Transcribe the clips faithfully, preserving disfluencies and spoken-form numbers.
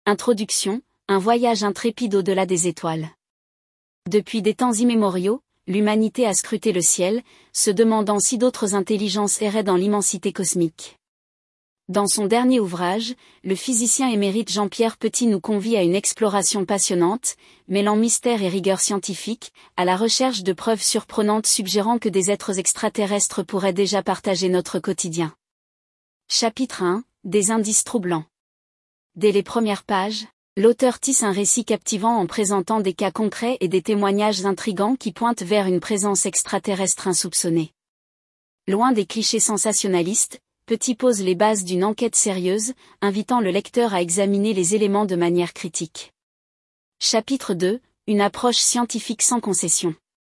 Introduction, un voyage intrépide au-delà des étoiles. Depuis des temps immémoriaux, l'humanité a scruté le ciel, se demandant si d'autres intelligences erraient dans l'immensité cosmique. Dans son dernier ouvrage, le physicien émérite Jean-Pierre Petit nous convie à une exploration passionnante, mêlant mystère et rigueur scientifique, à la recherche de preuves surprenantes suggérant que des êtres extraterrestres pourraient déjà partager notre quotidien. Chapitre un. Des indices troublants. Dès les premières pages, l'auteur tisse un récit captivant en présentant des cas concrets et des témoignages intrigants qui pointent vers une présence extraterrestre insoupçonnée. Loin des clichés sensationnalistes, Petit pose les bases d'une enquête sérieuse, invitant le lecteur à examiner les éléments de manière critique. Chapitre deux. Une approche scientifique sans concession.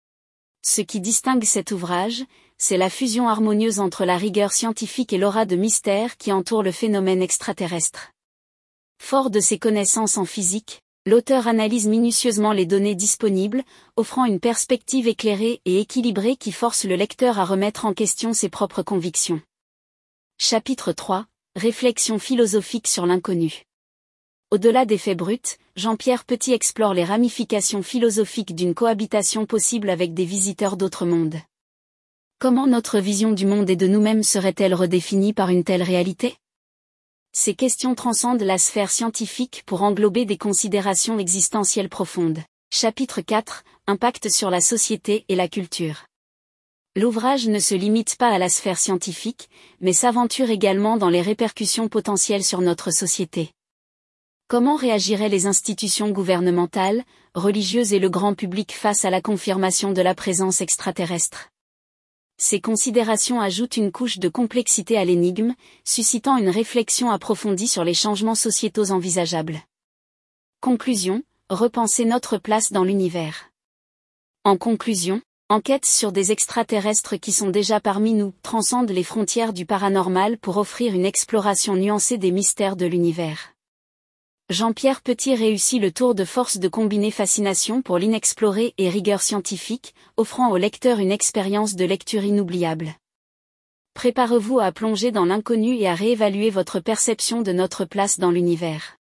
Ce qui distingue cet ouvrage, c'est la fusion harmonieuse entre la rigueur scientifique et l'aura de mystère qui entoure le phénomène extraterrestre. Fort de ses connaissances en physique, l'auteur analyse minutieusement les données disponibles, offrant une perspective éclairée et équilibrée qui force le lecteur à remettre en question ses propres convictions. Chapitre trois. Réflexion philosophique sur l'inconnu. Au-delà des faits bruts, Jean-Pierre Petit explore les ramifications philosophiques d'une cohabitation possible avec des visiteurs d'autres mondes. Comment notre vision du monde et de nous-mêmes serait-elle redéfinie par une telle réalité ? Ces questions transcendent la sphère scientifique pour englober des considérations existentielles profondes. Chapitre quatre. Impact sur la société et la culture. L'ouvrage ne se limite pas à la sphère scientifique, mais s'aventure également dans les répercussions potentielles sur notre société. Comment réagiraient les institutions gouvernementales, religieuses et le grand public face à la confirmation de la présence extraterrestre ? Ces considérations ajoutent une couche de complexité à l'énigme, suscitant une réflexion approfondie sur les changements sociétaux envisageables. Conclusion, repenser notre place dans l'univers. En conclusion, enquête sur des extraterrestres qui sont déjà parmi nous, transcende les frontières du paranormal pour offrir une exploration nuancée des mystères de l'univers. Jean-Pierre Petit réussit le tour de force de combiner fascination pour l'inexploré et rigueur scientifique, offrant au lecteur une expérience de lecture inoubliable. Préparez-vous à plonger dans l'inconnu et à réévaluer votre perception de notre place dans l'univers.